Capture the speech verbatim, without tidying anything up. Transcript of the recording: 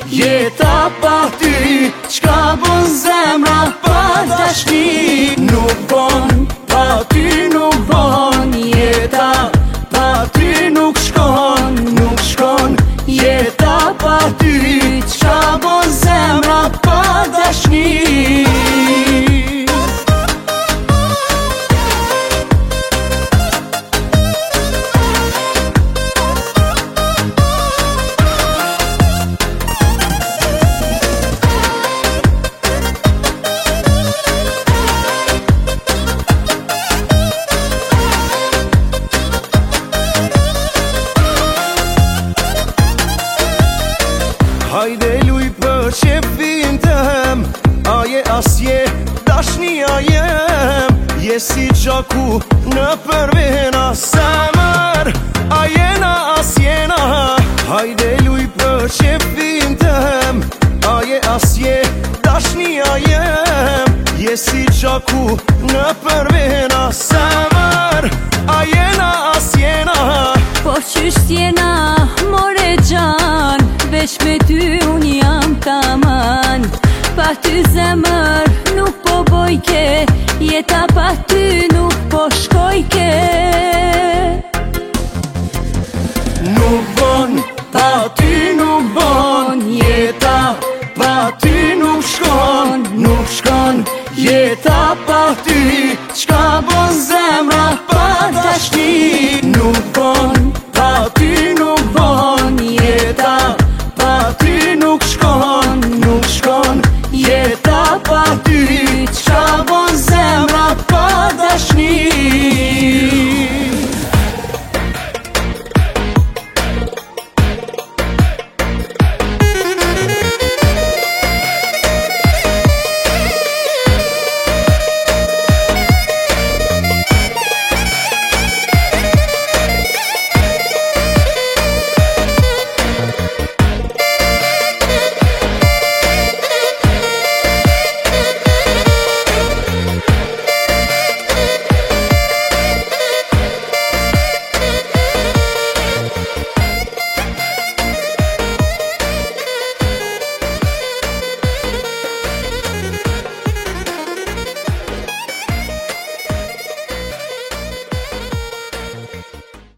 jeta pa ty, qka bën zemra pa dashni. Nuk bon, pa ty nuk bon, jeta pa ty nuk shkon, nuk shkon. Jeta pa ty, qka bën zemra pa dashni. Hajde luj për qefin tëm, aje asje dashnia jem. Je si gjaku në përvena semër, ajena asjena. Hajde luj për qefin tëm, aje asje dashnia jem. Je si gjaku në përvena semër, ajena asjena. Po qysh t'jena more gjan, veç me ty unë jam taman. Pa ty zemër nuk po bojke, jeta pa ty nuk po shkojke. Nuk